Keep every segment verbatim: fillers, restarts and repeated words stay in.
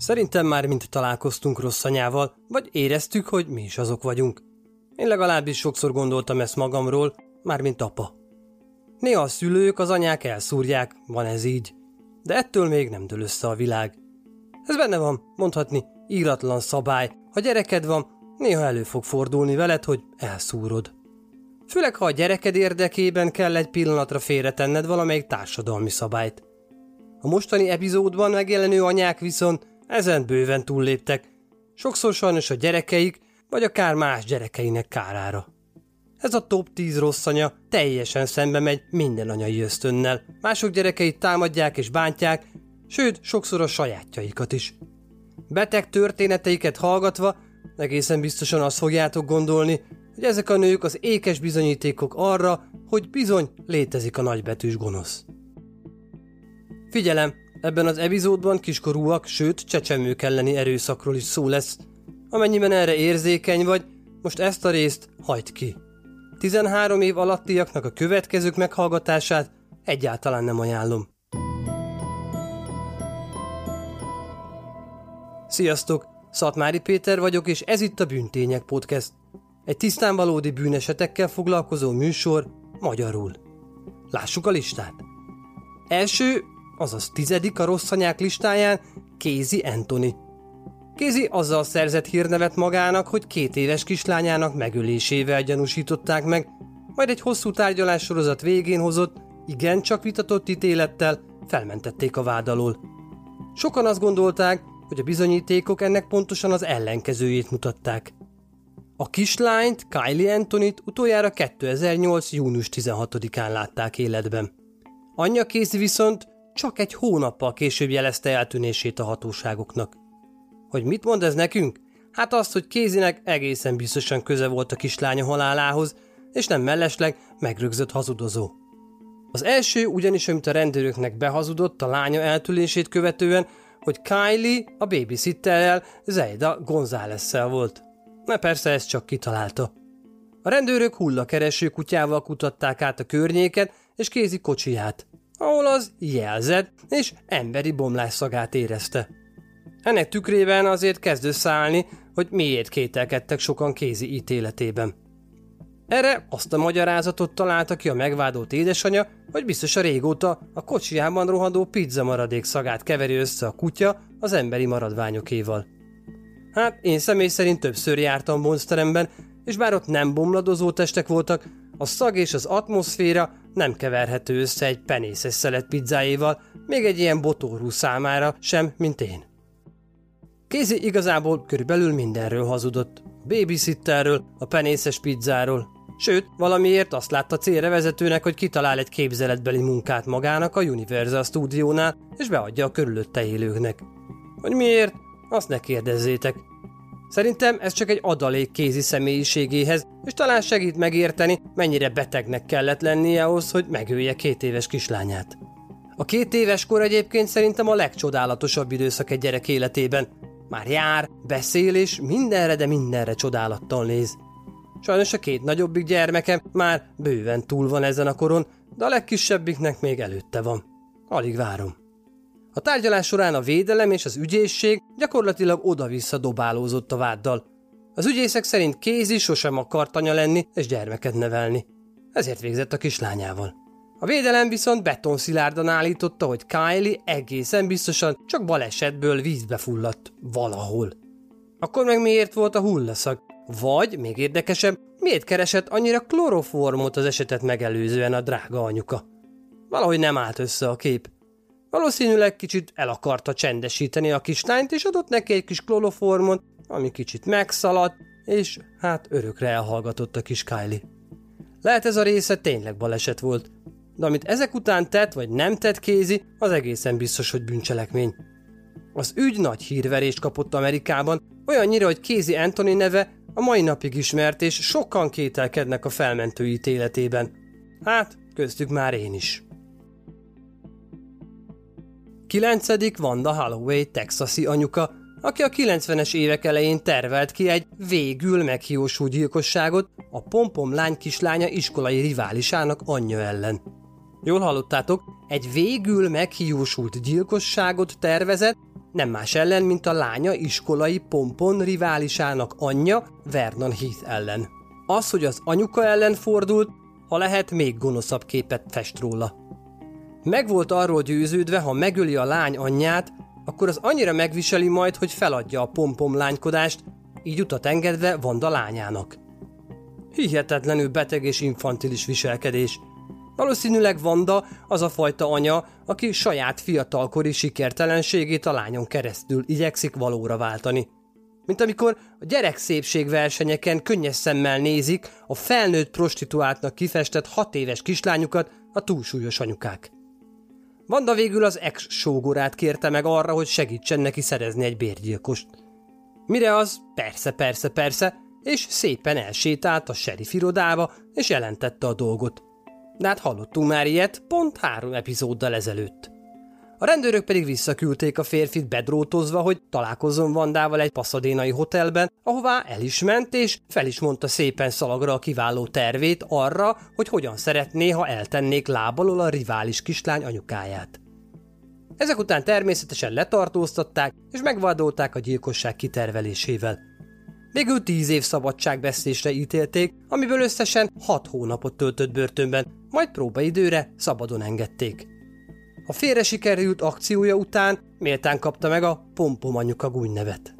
Szerintem már mind találkoztunk rossz anyával, vagy éreztük, hogy mi is azok vagyunk. Én legalábbis sokszor gondoltam ezt magamról, mármint apa. Néha a szülők, az anyák elszúrják, van ez így, de ettől még nem dől össze a világ. Ez benne van, mondhatni, íratlan szabály. Ha gyereked van, néha elő fog fordulni veled, hogy elszúrod. Főleg, ha a gyereked érdekében kell egy pillanatra félretenned valamelyik társadalmi szabályt. A mostani epizódban megjelenő anyák viszont ezen bőven túlléptek, sokszor sajnos a gyerekeik, vagy akár más gyerekeinek kárára. Ez a top tíz rossz anya teljesen szembe megy minden anyai ösztönnel. Mások gyerekeit támadják és bántják, sőt, sokszor a sajátjaikat is. Beteg történeteiket hallgatva egészen biztosan azt fogjátok gondolni, hogy ezek a nők az ékes bizonyítékok arra, hogy bizony létezik a nagybetűs gonosz. Figyelem, ebben az epizódban kiskorúak, sőt csecsemők elleni erőszakról is szó lesz. Amennyiben erre érzékeny vagy, most ezt a részt hagyd ki. tizenhárom év alattiaknak a következők meghallgatását egyáltalán nem ajánlom. Sziasztok! Szatmári Péter vagyok, és ez itt a Bűntények Podcast. Egy tisztán valódi bűnesetekkel foglalkozó műsor magyarul. Lássuk a listát. Első, azaz tizedik a rossz anyák listáján Casey Anthony. Casey azzal szerzett hírnevet magának, hogy két éves kislányának megölésével gyanúsították meg, majd egy hosszú tárgyalássorozat végén hozott, igencsak vitatott ítélettel felmentették a vád alól. Sokan azt gondolták, hogy a bizonyítékok ennek pontosan az ellenkezőjét mutatták. A kislányt, Kylie Anthonyt utoljára kétezer-nyolc. június tizenhatodikán látták életben. Anyja Casey viszont csak egy hónappal később jelezte eltűnését a hatóságoknak. Hogy mit mond ez nekünk? Hát azt, hogy Caseynek egészen biztosan köze volt a kislánya halálához, és nem mellesleg megrögzött hazudozó. Az első ugyanis, amit a rendőröknek behazudott a lánya eltűnését követően, hogy Kylie a babysitterrel, Zeida Gonzálesszel volt. Na persze, ezt csak kitalálta. A rendőrök hullakereső kutyával kutatták át a környéket és Casey kocsiját, ahol az jelzett és emberi bomlás szagát érezte. Ennek tükrében azért kezd összeállni, hogy miért kételkedtek sokan Casey ítéletében. Erre azt a magyarázatot találta ki a megvádolt édesanyja, hogy biztos a régóta a kocsijában rohadó pizza maradék szagát keveri össze a kutya az emberi maradványokéval. Hát én személy szerint többször jártam Monsteremben, és bár ott nem bomladozó testek voltak, a szag és az atmoszféra nem keverhető össze egy penészes szelet pizzájéval, még egy ilyen botórú számára sem, mint én. Casey igazából körülbelül mindenről hazudott. A babysitterről, a penészes pizzáról. Sőt, valamiért azt látta célra vezetőnek, hogy kitalál egy képzeletbeli munkát magának a Universal Studiónál, és beadja a körülötte élőknek. Hogy miért? Azt ne kérdezzétek. Szerintem ez csak egy adalék Casey személyiségéhez, és talán segít megérteni, mennyire betegnek kellett lennie ahhoz, hogy megölje két éves kislányát. A két éves kor egyébként szerintem a legcsodálatosabb időszak egy gyerek életében. Már jár, beszél és mindenre, de mindenre csodálattal néz. Sajnos a két nagyobbik gyermekem már bőven túl van ezen a koron, de a legkisebbiknek még előtte van. Alig várom. A tárgyalás során a védelem és az ügyészség gyakorlatilag oda-vissza dobálózott a váddal. Az ügyészek szerint Casey sosem akart anya lenni és gyermeket nevelni. Ezért végzett a kislányával. A védelem viszont betonszilárdan állította, hogy Kylie egészen biztosan csak balesetből vízbe fulladt valahol. Akkor meg miért volt a hullaszag? Vagy, még érdekesebb, miért keresett annyira kloroformot az esetet megelőzően a drága anyuka? Valahogy nem állt össze a kép. Valószínűleg kicsit el akarta csendesíteni a kislányt, és adott neki egy kis kloroformot, ami kicsit megszaladt, és hát örökre elhallgatott a kis Kylie. Lehet ez a része tényleg baleset volt, de amit ezek után tett vagy nem tett Casey, az egészen biztos, hogy bűncselekmény. Az ügy nagy hírverést kapott Amerikában, olyannyira, hogy Casey Anthony neve a mai napig ismert, és sokan kételkednek a felmentő ítéletében. Hát, köztük már én is. Kilencedik Wanda Holloway texasi anyuka, aki a kilencvenes évek elején tervelt ki egy végül meghiúsult gyilkosságot a pompom lány kislánya iskolai riválisának anyja ellen. Jól hallottátok, egy végül meghiúsult gyilkosságot tervezett, nem más ellen, mint a lánya iskolai pompon riválisának anyja Vernon Heath ellen. Az, hogy az anyuka ellen fordult, ha lehet, még gonoszabb képet fest róla. Meg volt arról győződve, ha megöli a lány anyját, akkor az annyira megviseli majd, hogy feladja a pompom lánykodást, így utat engedve Wanda lányának. Hihetetlenül beteg és infantilis viselkedés. Valószínűleg Wanda az a fajta anya, aki saját fiatalkori sikertelenségét a lányon keresztül igyekszik valóra váltani. Mint amikor a gyerekszépségversenyeken könnyes szemmel nézik a felnőtt prostituáltnak kifestett hat éves kislányukat a túlsúlyos anyukák. Wanda végül az ex-sógorát kérte meg arra, hogy segítsen neki szerezni egy bérgyilkost. Mire az persze, persze, persze, és szépen elsétált a sheriff irodába, és jelentette a dolgot. De hát hallottunk már ilyet pont három epizóddal ezelőtt. A rendőrök pedig visszaküldték a férfit bedrótozva, hogy találkozzon Wandával egy pasadénai hotelben, ahová el is ment, és fel is mondta szépen szalagra a kiváló tervét arra, hogy hogyan szeretné, ha eltennék lábalól a rivális kislány anyukáját. Ezek után természetesen letartóztatták, és megvádolták a gyilkosság kitervelésével. Végül tíz év szabadságvesztésre ítélték, amiből összesen hat hónapot töltött börtönben, majd próbaidőre szabadon engedték. A félre sikerült akciója után méltán kapta meg a Pompom anyuka gúnynevet.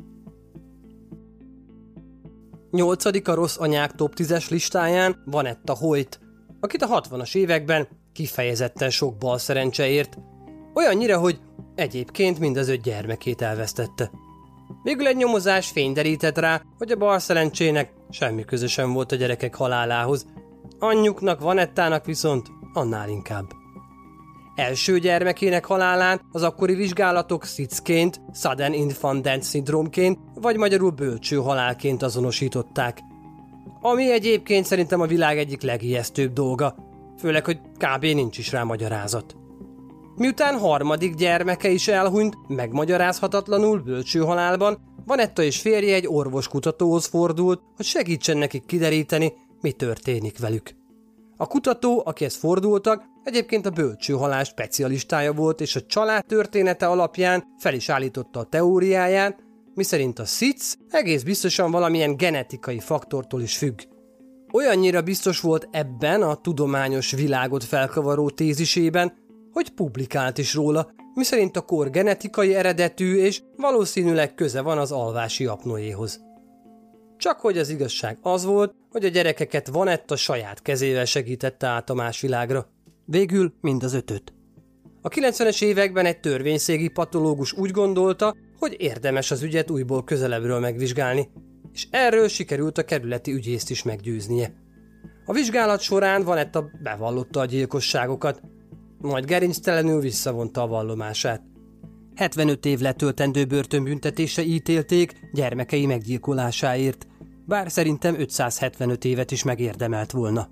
Nyolcadik a rossz anyák top tízes listáján Vanetta Hoyt, akit a hatvanas években kifejezetten sok balszerencse ért, olyannyira, hogy egyébként mind az öt gyermekét elvesztette. Végül egy nyomozás fényderített rá, hogy a balszerencsének semmi köze sem volt a gyerekek halálához, anyjuknak, Vanettának viszont annál inkább. Első gyermekének halálán az akkori vizsgálatok S I D S-ként, Sudden Infant Death Syndrome-ként, vagy magyarul bölcső halálként azonosították. Ami egyébként szerintem a világ egyik legijesztőbb dolga, főleg, hogy kb. Nincs is rá magyarázat. Miután harmadik gyermeke is elhunyt, megmagyarázhatatlanul bölcső halálban, Vanetta és férje egy orvoskutatóhoz fordult, hogy segítsen nekik kideríteni, mi történik velük. A kutató, akihez fordultak, egyébként a bölcső halál specialistája volt, és a család története alapján fel is állította a teóriáján, miszerint a S I D S egész biztosan valamilyen genetikai faktortól is függ. Olyannyira biztos volt ebben a tudományos világot felkavaró tézisében, hogy publikált is róla, miszerint a kór genetikai eredetű és valószínűleg köze van az alvási apnoéhoz. Csak hogy az igazság az volt, hogy a gyerekeket Vanetta saját kezével segítette át a más világra. Végül mind az ötöt. A kilencvenes években egy törvényszégi patológus úgy gondolta, hogy érdemes az ügyet újból közelebbről megvizsgálni, és erről sikerült a kerületi ügyészt is meggyőznie. A vizsgálat során Vanetta bevallotta a gyilkosságokat, majd gerinctelenül visszavonta a vallomását. hetvenöt év letöltendő börtönbüntetésre ítélték gyermekei meggyilkolásáért, bár szerintem ötszázhetvenöt évet is megérdemelt volna.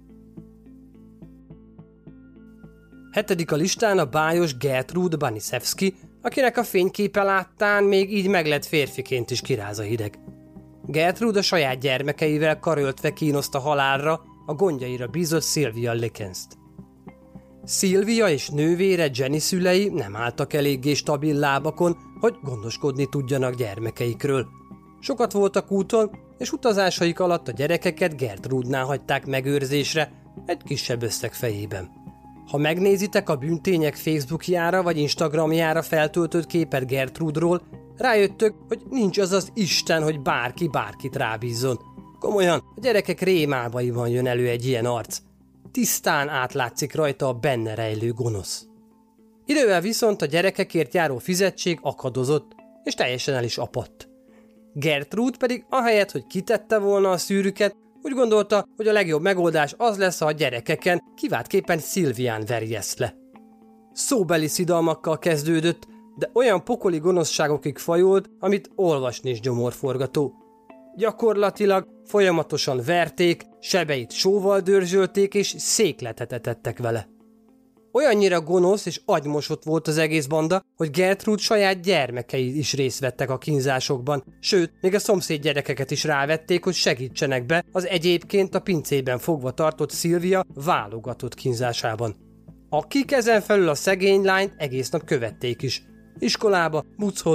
Hetedik a listán a bájos Gertrude Baniszewski, akinek a fényképe láttán még így meglett férfiként is kiráz a hideg. Gertrude a saját gyermekeivel karöltve kínoszta halálra a gondjaira bízott Sylvia Likenszt. Sylvia és nővére Jenny szülei nem álltak eléggé stabil lábakon, hogy gondoskodni tudjanak gyermekeikről. Sokat voltak úton, és utazásaik alatt a gyerekeket Gertrude-nál hagyták megőrzésre, egy kisebb összeg fejében. Ha megnézitek a bűntények Facebookjára vagy Instagramjára feltöltött képet Gertrude-ról, rájöttök, hogy nincs az az Isten, hogy bárki bárkit rábízzon. Komolyan, a gyerekek rémálmaiban jön elő egy ilyen arc. Tisztán átlátszik rajta a benne rejlő gonosz. Idővel viszont a gyerekekért járó fizetség akadozott, és teljesen el is apadt. Gertrude pedig ahelyett, hogy kitette volna a szűrüket, úgy gondolta, hogy a legjobb megoldás az lesz, ha a gyerekeken, kiváltképpen Sylvián verjeszt le. Szóbeli szidalmakkal kezdődött, de olyan pokoli gonoszságokig fajolt, amit olvasni is gyomorforgató. Gyakorlatilag folyamatosan verték, sebeit sóval dörzsölték és székletet etettek vele. Olyannyira gonosz és agymosott volt az egész banda, hogy Gertrude saját gyermekei is részt vettek a kínzásokban, sőt, még a szomszéd gyerekeket is rávették, hogy segítsenek be az egyébként a pincében fogva tartott Sylvia válogatott kínzásában. Akik ezen felül a szegény lányt egész nap követték is. Iskolába, buchoz,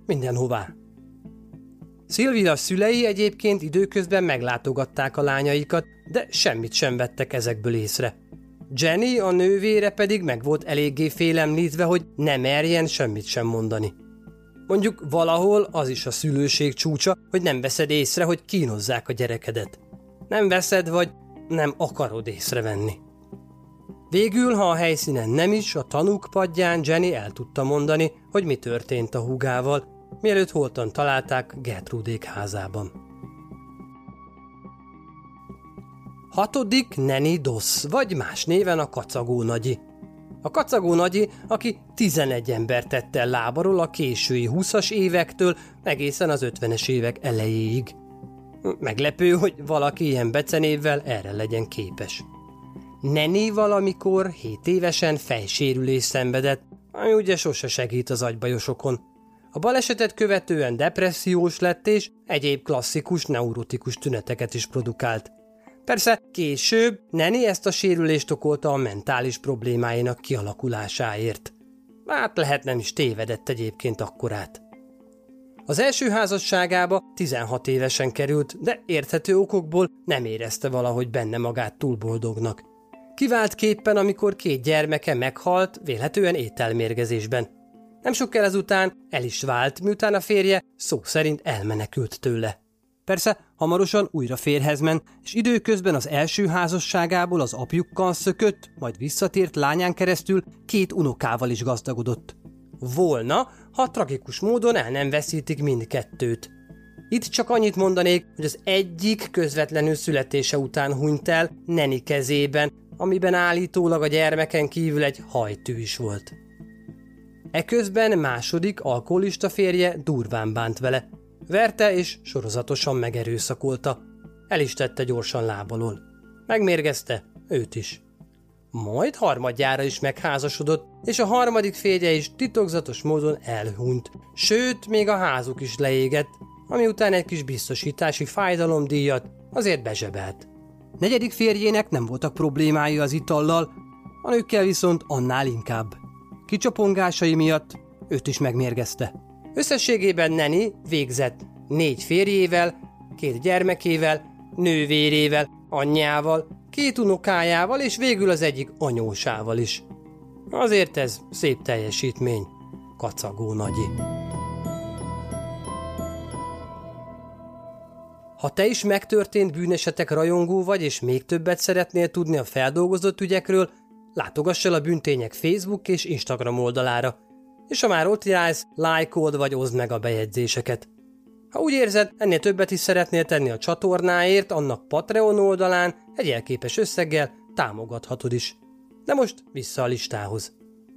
mindenhová. Sylvia szülei egyébként időközben meglátogatták a lányaikat, de semmit sem vettek ezekből észre. Jenny, a nővére pedig meg volt eléggé félemlítve, hogy ne merjen semmit sem mondani. Mondjuk valahol az is a szülőség csúcsa, hogy nem veszed észre, hogy kínozzák a gyerekedet. Nem veszed, vagy nem akarod észrevenni. Végül, ha a helyszínen nem is, a tanúk padján Jenny el tudta mondani, hogy mi történt a húgával, mielőtt holtan találták Gertrudék házában. Hatodik Nanny Doss, vagy más néven a kacagó nagyi. A kacagó nagyi, aki tizenegy ember tette el lábaról a késői húszas évektől egészen az ötvenes évek elejéig. Meglepő, hogy valaki ilyen becenévvel erre legyen képes. Nanny valamikor hét évesen fejsérülést szenvedett, ami ugye sose segít az agybajosokon. A balesetet követően depressziós lett, és egyéb klasszikus neurotikus tüneteket is produkált. Persze később Nanny ezt a sérülést okolta a mentális problémáinak kialakulásáért. Hát lehet nem is tévedett egyébként akkorát. Az első házasságába tizenhat évesen került, de érthető okokból nem érezte valahogy benne magát túl boldognak. Kivált képpen, amikor két gyermeke meghalt, vélhetően ételmérgezésben. Nem sokkal ezután el is vált, miután a férje szó szerint elmenekült tőle. Persze hamarosan újra férjhez ment, és időközben az első házasságából az apjukkal szökött, majd visszatért lányán keresztül két unokával is gazdagodott. Volna, ha tragikus módon el nem veszítik mindkettőt. Itt csak annyit mondanék, hogy az egyik közvetlenül születése után hunyt el Nanny kezében, amiben állítólag a gyermeken kívül egy hajtű is volt. Eközben második alkoholista férje durván bánt vele. Verte és sorozatosan megerőszakolta. El is tette gyorsan lábalól. Megmérgezte őt is. Majd harmadjára is megházasodott, és a harmadik férje is titokzatos módon elhunyt. Sőt, még a házuk is leégett, ami után egy kis biztosítási fájdalomdíjat azért bezsebelt. Negyedik férjének nem voltak problémái az itallal, a nőkkel viszont annál inkább. Kicsapongásai miatt őt is megmérgezte. Összességében Nanny végzett négy férjével, két gyermekével, nővérével, anyjával, két unokájával és végül az egyik anyósával is. Azért ez szép teljesítmény, kacagó nagyi. Ha te is megtörtént bűnesetek rajongó vagy, és még többet szeretnél tudni a feldolgozott ügyekről, látogass el a Bűntények Facebook és Instagram oldalára, és ha már ott jársz, lájkold vagy oszd meg a bejegyzéseket. Ha úgy érzed, ennél többet is szeretnél tenni a csatornáért, annak Patreon oldalán egy jelképes összeggel támogathatod is. De most vissza a listához.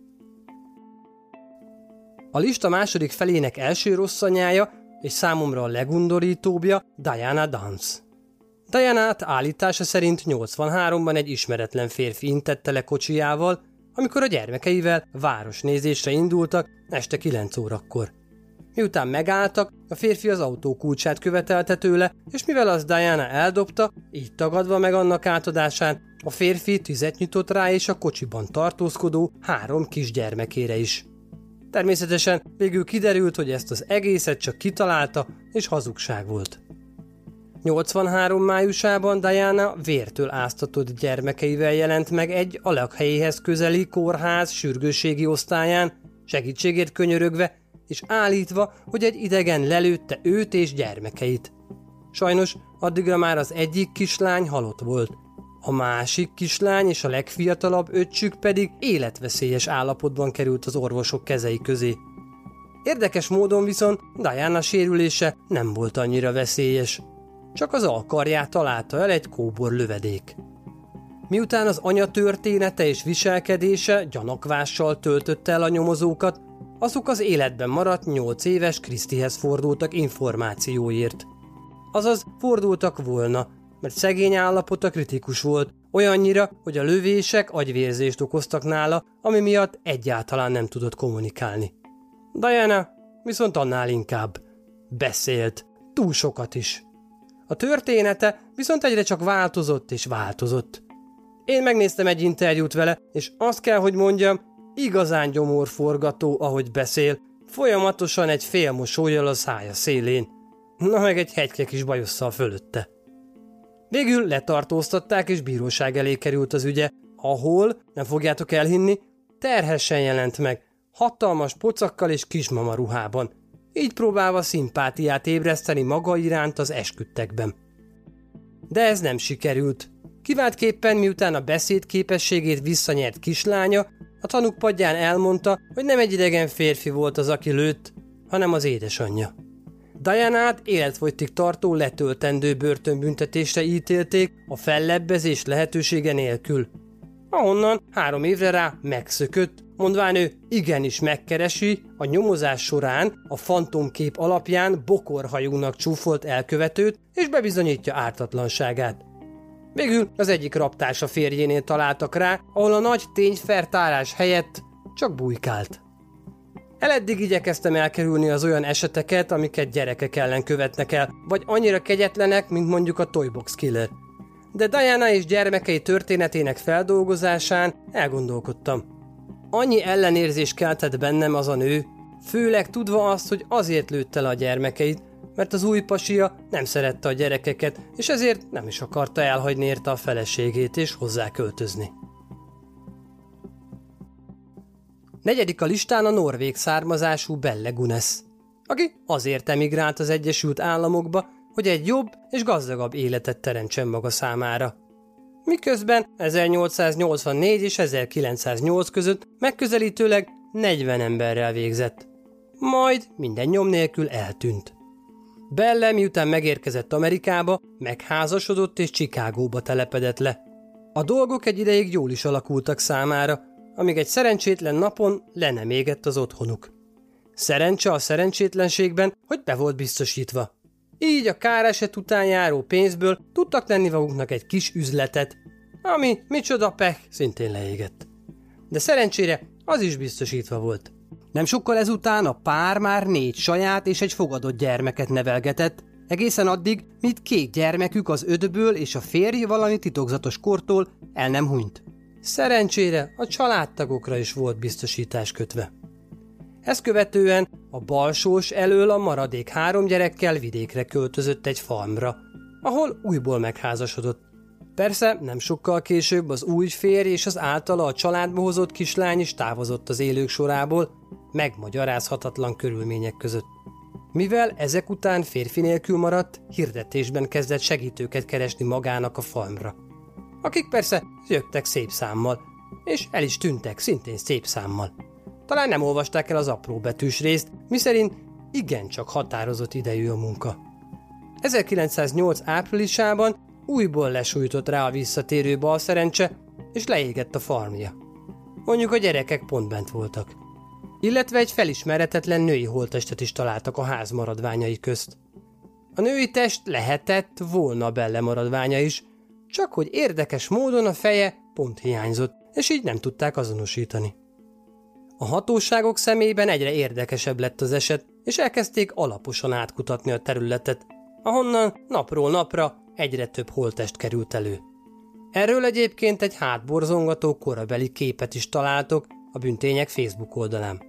A lista második felének első rosszanyája, és számomra a legundorítóbbja Diana Dance. Dianát állítása szerint nyolcvanháromban egy ismeretlen férfi intette le kocsijával, amikor a gyermekeivel városnézésre indultak este kilenc órakor. Miután megálltak, a férfi az autó kulcsát követelte tőle, és mivel az Diana eldobta, így tagadva meg annak átadásán, a férfi tüzet nyitott rá és a kocsiban tartózkodó három kisgyermekére is. Természetesen végül kiderült, hogy ezt az egészet csak kitalálta, és hazugság volt. nyolcvanhárom májusában Diana vértől áztatott gyermekeivel jelent meg egy a lakhelyéhez közeli kórház sürgősségi osztályán, segítségért könyörögve, és állítva, hogy egy idegen lelőtte őt és gyermekeit. Sajnos addigra már az egyik kislány halott volt, a másik kislány és a legfiatalabb öccsük pedig életveszélyes állapotban került az orvosok kezei közé. Érdekes módon viszont Diana sérülése nem volt annyira veszélyes, csak az alkarját találta el egy kóbor lövedék. Miután az anya története és viselkedése gyanakvással töltötte el a nyomozókat, azok az életben maradt nyolc éves Krisztihez fordultak információért. Azaz fordultak volna, mert szegény állapota kritikus volt, olyannyira, hogy a lövések agyvérzést okoztak nála, ami miatt egyáltalán nem tudott kommunikálni. Diana viszont annál inkább. Beszélt, túl sokat is. A története viszont egyre csak változott és változott. Én megnéztem egy interjút vele, és azt kell, hogy mondjam, igazán gyomorforgató, ahogy beszél, folyamatosan egy fél mosollyal a szája szélén, na meg egy hegyke kis bajosszal fölötte. Végül letartóztatták, és bíróság elé került az ügye, ahol, nem fogjátok elhinni, terhesen jelent meg, hatalmas pocakkal és kismama ruhában, így próbálva szimpátiát ébreszteni maga iránt az esküdtekben. De ez nem sikerült. Kiváltképpen, miután a beszédképességét visszanyert kislánya, a tanúk padján elmondta, hogy nem egy idegen férfi volt az, aki lőtt, hanem az édesanyja. Dianát életfogytig tartó letöltendő börtönbüntetésre ítélték a fellebbezés lehetősége nélkül, ahonnan három évre rá megszökött, mondván ő igenis megkeresi a nyomozás során a fantomkép alapján bokorhajúnak csúfolt elkövetőt, és bebizonyítja ártatlanságát. Végül az egyik raptársa férjénél találtak rá, ahol a nagy tényfeltárás helyett csak bujkált. Eleddig igyekeztem elkerülni az olyan eseteket, amiket gyerekek ellen követnek el, vagy annyira kegyetlenek, mint mondjuk a Toybox Killer. De Diana és gyermekei történetének feldolgozásán elgondolkodtam. Annyi ellenérzés keltett bennem az a nő, főleg tudva azt, hogy azért lőtte le a gyermekeit, mert az új pasia nem szerette a gyerekeket, és ezért nem is akarta elhagyni érte a feleségét és hozzá költözni. Negyedik a listán a norvég származású Belle Gunness, aki azért emigrált az Egyesült Államokba, hogy egy jobb és gazdagabb életet teremtsen maga számára. Miközben ezernyolcszáznyolcvannégy és ezerkilencszáznyolc között megközelítőleg negyven emberrel végzett. Majd minden nyom nélkül eltűnt. Belle, miután megérkezett Amerikába, megházasodott és Chicagóba telepedett le. A dolgok egy ideig jól is alakultak számára, amíg egy szerencsétlen napon le nem égett az otthonuk. Szerencse a szerencsétlenségben, hogy be volt biztosítva. Így a káreset után járó pénzből tudtak tenni maguknak egy kis üzletet, ami micsoda pech, szintén leégett. De szerencsére az is biztosítva volt. Nem sokkal ezután a pár már négy saját és egy fogadott gyermeket nevelgetett, egészen addig, míg két gyermekük az ötből és a férj valami titokzatos kortól el nem hunyt. Szerencsére a családtagokra is volt biztosítás kötve. Ezt követően a balsós elől a maradék három gyerekkel vidékre költözött egy farmra, ahol újból megházasodott. Persze nem sokkal később az új férj és az általa a családba hozott kislány is távozott az élők sorából, megmagyarázhatatlan körülmények között. Mivel ezek után férfi nélkül maradt, hirdetésben kezdett segítőket keresni magának a farmra, akik persze jöttek szép számmal, és el is tűntek szintén szép számmal. Talán nem olvasták el az apró betűs részt, miszerint igencsak határozott idejű a munka. ezerkilencszáznyolc áprilisában újból lesújtott rá a visszatérő balszerencse, és leégett a farmja. Mondjuk a gyerekek pont bent voltak. Illetve egy felismerhetetlen női holttestet is találtak a ház maradványai közt. A női test lehetett volna Belle maradványa is, csak hogy érdekes módon a feje pont hiányzott, és így nem tudták azonosítani. A hatóságok szemében egyre érdekesebb lett az eset, és elkezdték alaposan átkutatni a területet, ahonnan napról napra egyre több holttest került elő. Erről egyébként egy hátborzongató korabeli képet is találtok a bűntények Facebook oldalán.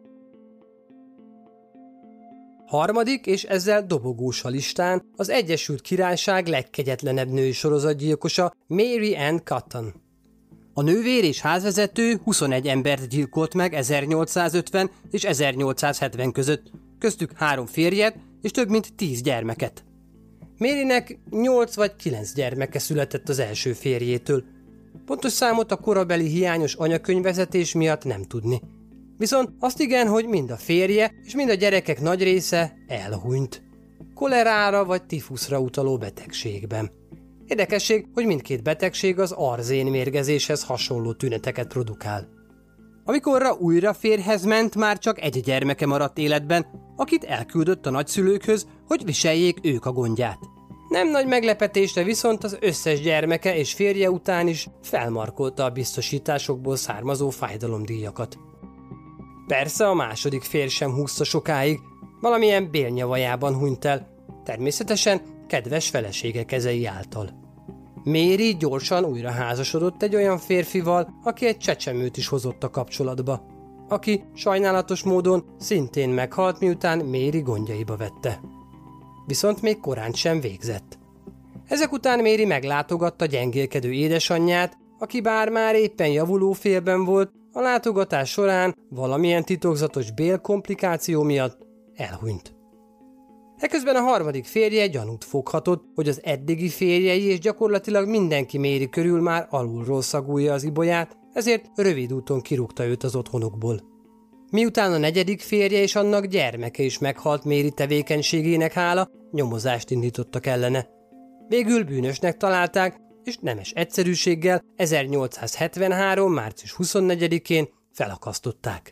Harmadik és ezzel dobogós a listán az Egyesült Királyság legkegyetlenebb női sorozatgyilkosa Mary Ann Cotton. A nővér és házvezető huszonegy embert gyilkolt meg ezernyolcszázötven és ezernyolcszázhetven között, köztük három férjet és több mint tíz gyermeket. Marynek nyolc vagy kilenc gyermeke született az első férjétől. Pontos számot a korabeli hiányos anyakönyvvezetés miatt nem tudni. Viszont azt igen, hogy mind a férje és mind a gyerekek nagy része elhunyt. Kolerára vagy tifuszra utaló betegségben. Érdekesség, hogy mindkét betegség az arzén mérgezéshez hasonló tüneteket produkál. Amikorra újra férjhez ment, már csak egy gyermeke maradt életben, akit elküldött a nagyszülőkhöz, hogy viseljék ők a gondját. Nem nagy meglepetésre viszont az összes gyermeke és férje után is felmarkolta a biztosításokból származó fájdalomdíjakat. Persze a második férj sem húzta sokáig, valamilyen bélnyavajában hunyt el, természetesen kedves felesége kezei által. Mary gyorsan újra házasodott egy olyan férfival, aki egy csecsemőt is hozott a kapcsolatba. aki sajnálatos módon szintén meghalt, miután Mary gondjaiba vette. Viszont még korán sem végzett. Ezek után Mary meglátogatta gyengélkedő édesanyját, aki bár már éppen javuló félben volt, a látogatás során valamilyen titokzatos bélkomplikáció miatt elhunyt. Eközben a harmadik férje gyanút foghatott, hogy az eddigi férjei és gyakorlatilag mindenki Mary körül már alulról szagúlja az ibolyát, ezért rövid úton kirúgta őt az otthonukból. Miután a negyedik férje és annak gyermeke is meghalt Mary tevékenységének hála, nyomozást indítottak ellene. Végül bűnösnek találták, és nemes egyszerűséggel ezernyolcszázhetvenhárom. március huszonnegyedikén felakasztották.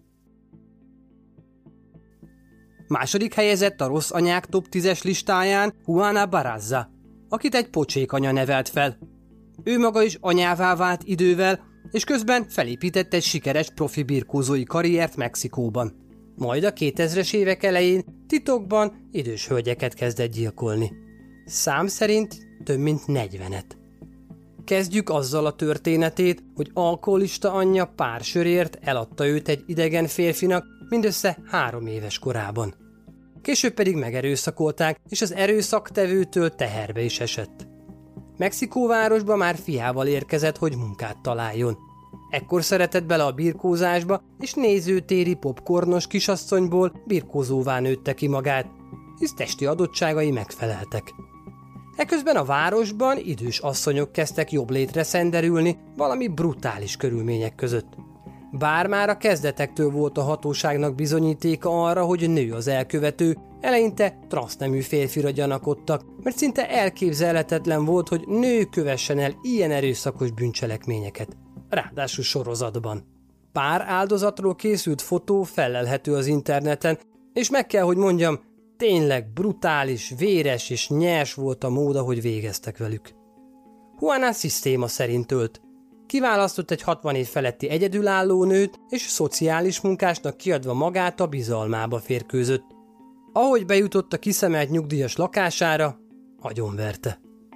Második helyezett a rossz anyák top tízes listáján Juana Barraza, akit egy pocsékanya nevelt fel. Ő maga is anyává vált idővel, és közben felépített egy sikeres profi birkózói karriert Mexikóban. Majd a kétezres évek elején titokban idős hölgyeket kezdett gyilkolni. Szám szerint több mint negyvenet. Kezdjük azzal a történetét, hogy alkoholista anyja pár sörért eladta őt egy idegen férfinak mindössze három éves korában. Később pedig megerőszakolták, és az erőszaktevőtől teherbe is esett. Mexikóvárosba már fiával érkezett, hogy munkát találjon. Ekkor szeretett bele a birkózásba, és nézőtéri popcornos kisasszonyból birkózóvá nőtte ki magát, hisz testi adottságai megfeleltek. Eközben a városban idős asszonyok kezdtek jobb létre szenderülni valami brutális körülmények között. Bár már a kezdetektől volt a hatóságnak bizonyítéka arra, hogy nő az elkövető, eleinte transznemű férfira gyanakodtak, mert szinte elképzelhetetlen volt, hogy nő kövessen el ilyen erőszakos bűncselekményeket. Ráadásul sorozatban. Pár áldozatról készült fotó fellelhető az interneten, és meg kell, hogy mondjam, tényleg brutális, véres és nyers volt a mód, ahogy végeztek velük. Juana szisztéma szerint ölt. Kiválasztott egy hatvan év feletti egyedülálló nőt, és szociális munkásnak kiadva magát a bizalmába férkőzött. Ahogy bejutott a kiszemelt nyugdíjas lakására, agyonverte.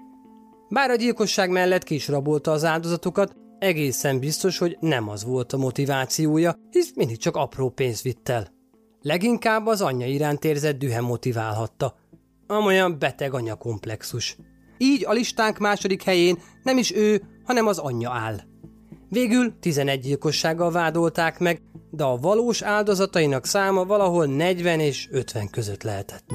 Bár a gyilkosság mellett ki is rabolta az áldozatokat, egészen biztos, hogy nem az volt a motivációja, hisz mindig csak apró pénzt vitt el. Leginkább az anyja iránt érzett dühe motiválhatta. Amolyan beteg anyakomplexus. Így a listánk második helyén nem is ő, hanem az anyja áll. Végül tizenegy gyilkossággal vádolták meg, de a valós áldozatainak száma valahol negyven és ötven között lehetett.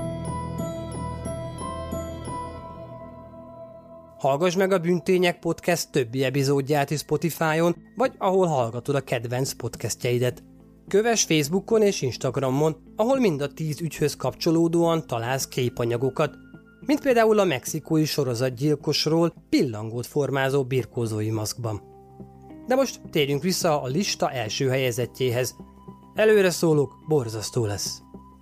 Hallgass meg a Bűntények Podcast többi epizódját is Spotify-on, vagy ahol hallgatod a kedvenc podcastjeidet. Kövess Facebookon és Instagramon, ahol mind a tíz ügyhöz kapcsolódóan találsz képanyagokat, mint például a mexikói sorozatgyilkosról pillangót formázó birkózói maszkban. De most térjünk vissza a lista első helyezettjéhez. Előre szólok, borzasztó lesz.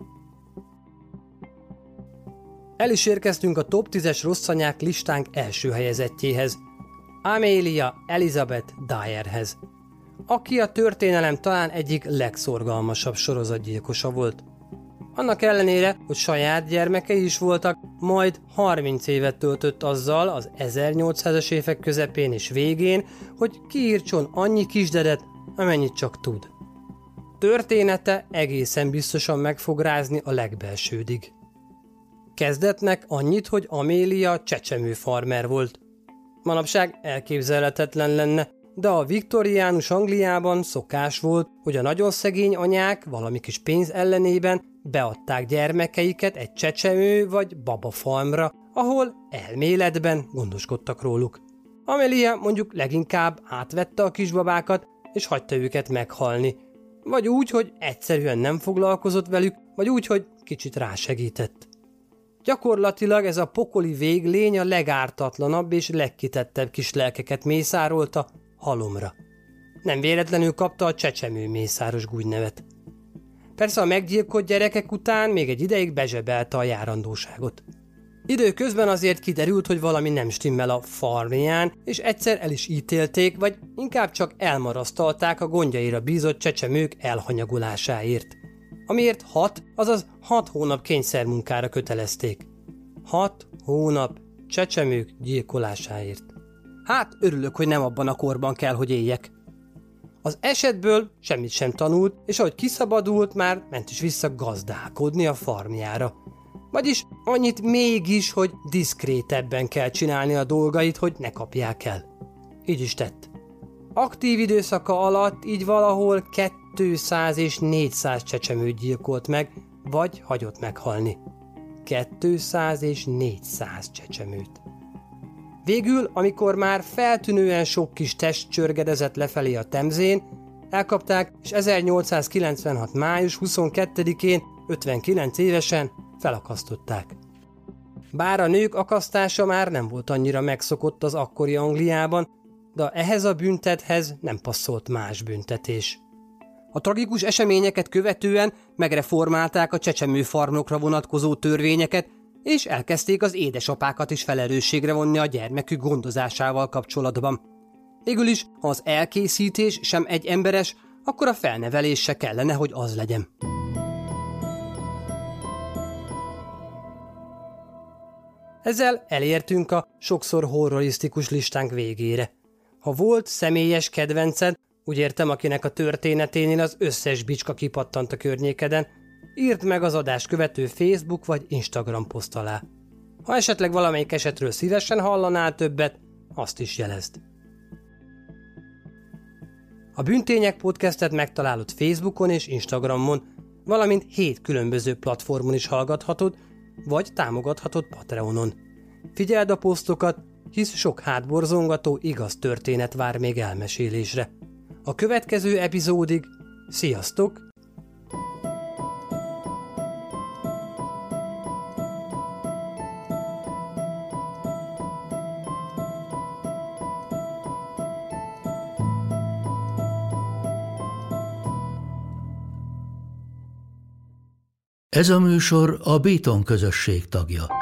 El is érkeztünk a top tízes rossz anyák listánk első helyezettjéhez, Amelia Elizabeth Dyerhez, aki a történelem talán egyik legszorgalmasabb sorozatgyilkosa volt. Annak ellenére, hogy saját gyermekei is voltak, majd harminc évet töltött azzal az ezernyolcszázas évek közepén és végén, hogy kiírtson annyi kisdedet, amennyit csak tud. Története egészen biztosan meg fog rázni a legbelsődig. Kezdetnek annyit, hogy Amélia csecsemő farmer volt. Manapság elképzelhetetlen lenne, de a viktoriánus Angliában szokás volt, hogy a nagyon szegény anyák valami kis pénz ellenében beadták gyermekeiket egy csecsemő vagy babafarmra, ahol elméletben gondoskodtak róluk. Amelia mondjuk leginkább átvette a kisbabákat, és hagyta őket meghalni. Vagy úgy, hogy egyszerűen nem foglalkozott velük, vagy úgy, hogy kicsit rásegített. Gyakorlatilag ez a pokoli véglény a legártatlanabb és legkitettebb kis lelkeket mészárolta halomra. Nem véletlenül kapta a csecsemő mészáros gúnynevet. Persze a meggyilkolt gyerekek után még egy ideig bezsebelte a járandóságot. Időközben azért kiderült, hogy valami nem stimmel a farmján, és egyszer el is ítélték, vagy inkább csak elmarasztalták a gondjaira bízott csecsemők elhanyagolásáért, amiért hat, azaz hat hónap kényszermunkára kötelezték. Hat hónap csecsemők gyilkolásáért. Hát örülök, hogy nem abban a korban kell, hogy éljek. Az esetből semmit sem tanult, és ahogy kiszabadult, már ment is vissza gazdálkodni a farmjára. Vagyis annyit mégis, hogy diszkrétebben kell csinálni a dolgait, hogy ne kapják el. Így is tett. Aktív időszaka alatt így valahol kétszáz és négyszáz csecsemőt gyilkolt meg, vagy hagyott meghalni. kétszáz és négyszáz csecsemőt. Végül, amikor már feltűnően sok kis test csörgedezett lefelé a Temzén, elkapták, és ezernyolcszázkilencvenhat május huszonkettedikén ötvenkilenc évesen felakasztották. Bár a nők akasztása már nem volt annyira megszokott az akkori Angliában, de ehhez a büntethez nem passzolt más büntetés. A tragikus eseményeket követően megreformálták a csecsemőfarmokra vonatkozó törvényeket, és elkezdték az édesapákat is felelősségre vonni a gyermekük gondozásával kapcsolatban. Végül is, ha az elkészítés sem egy emberes, akkor a felnevelés se kellene, hogy az legyen. Ezzel elértünk a sokszor horrorisztikus listánk végére. Ha volt személyes kedvenced, úgy értem, akinek a történeténél az összes bicska kipattant a környékeden, írd meg az adást követő Facebook vagy Instagram poszt alá. Ha esetleg valamelyik esetről szívesen hallanál többet, azt is jelezd. A Bűntények podcastet megtalálod Facebookon és Instagramon, valamint hét különböző platformon is hallgathatod, vagy támogathatod Patreonon. Figyeld a posztokat, hisz sok hátborzongató igaz történet vár még elmesélésre. A következő epizódig sziasztok! Ez a műsor a Béton közösség tagja.